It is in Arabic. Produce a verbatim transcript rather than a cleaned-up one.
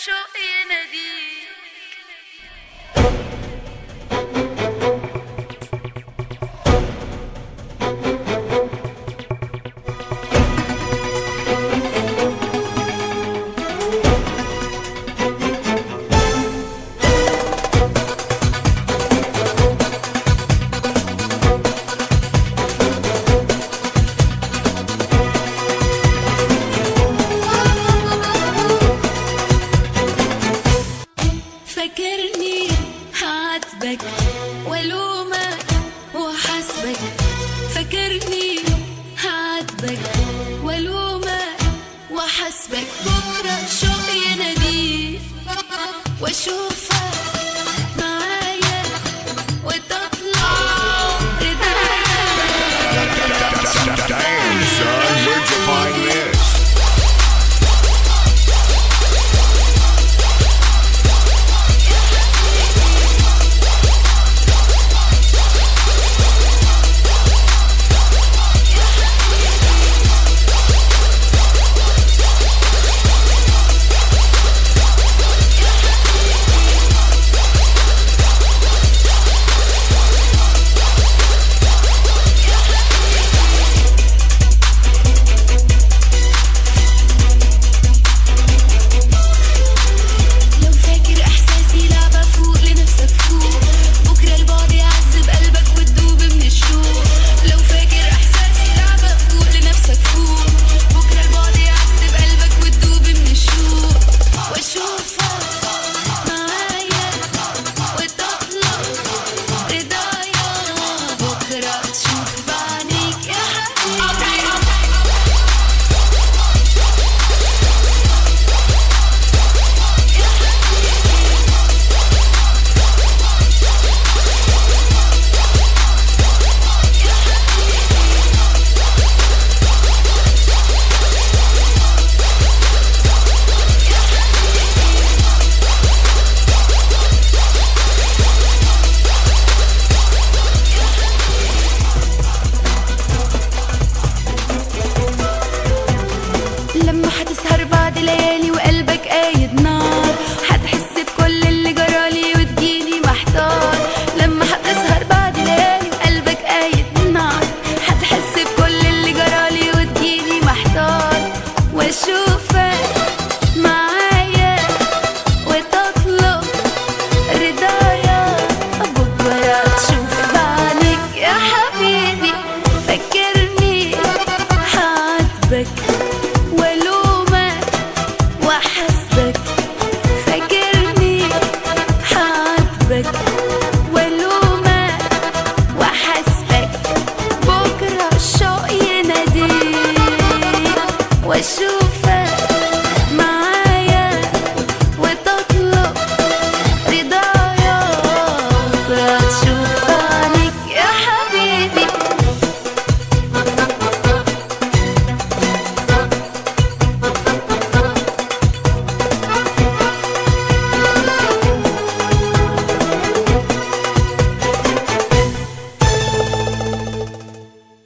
الشوق يناديك. فاكرني هعاتبك والومك وحاسبك، فاكرني هعاتبك والومك وحاسبك. بكره الشوق يناديك واشوفك معايا وتطلع Dang, son, where'd you find this? لما هتسهر بعد ليالي وقلبك قايد نار، هتحس بكل اللي جرالي وتجيلي محتار. لما هتسهر بعد ليالي وقلبك قايد نار، هتحس بكل اللي جرالي وتجيلي محتار. واشوفك معايا وتطلب رضايا، بكره تشوف بعينيك يا حبيبي. فكرني هعاتبك والومك وحاسبك، فاكرني هعاتبك والومك وحاسبك. بكره الشوق يناديك واشوف